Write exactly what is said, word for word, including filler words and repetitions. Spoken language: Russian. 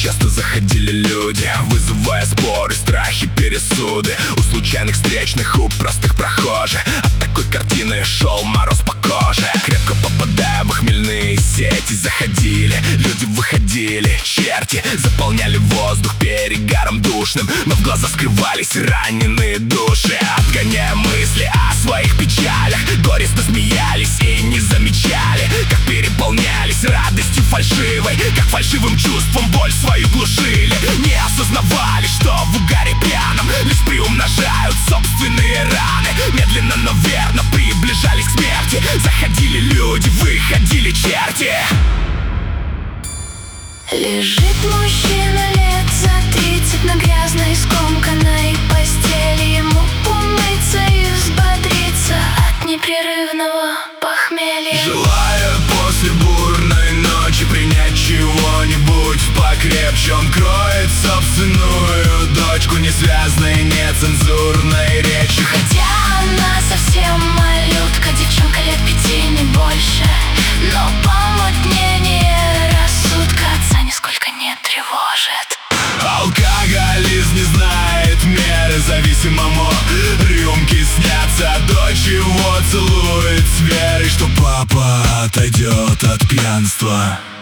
часто заходили люди, вызывая споры, страхи, пересуды у случайных встречных, у простых прохожих. От такой картины шел мороз по коже. Крепко попадая в хмельные сети, заходили люди, выходили черти, заполняли воздух перегаром душным, но в глаза скрывались раненые души. Отгоняя мысли о своих печалях, горестно смеялись и не замечали, как переполнялись радостью фальшивой, как фальшивым чувством боль свою глушили. Не осознавали, что в угаре пьяном лишь приумножают собственные раны. Медленно, но верно приближались к смерти. Заходили люди, выходили черти. Лежит мужчина лет за тридцать на грязной скомканной постели. Ему умыться и взбодриться от непрерывного похмелья. Желая после бурной ночи принять чего-нибудь покрепче, он кроет собственную дочку несвязной, нецензурной речью. Хотя она совсем малютка, девчонка лет пяти, не больше, но помутнение рассудка отца нисколько не тревожит. Алкоголизм не знает меры, зависимому рюмки снятся. Дочь его целует с верой, что папа отойдет от пьянства.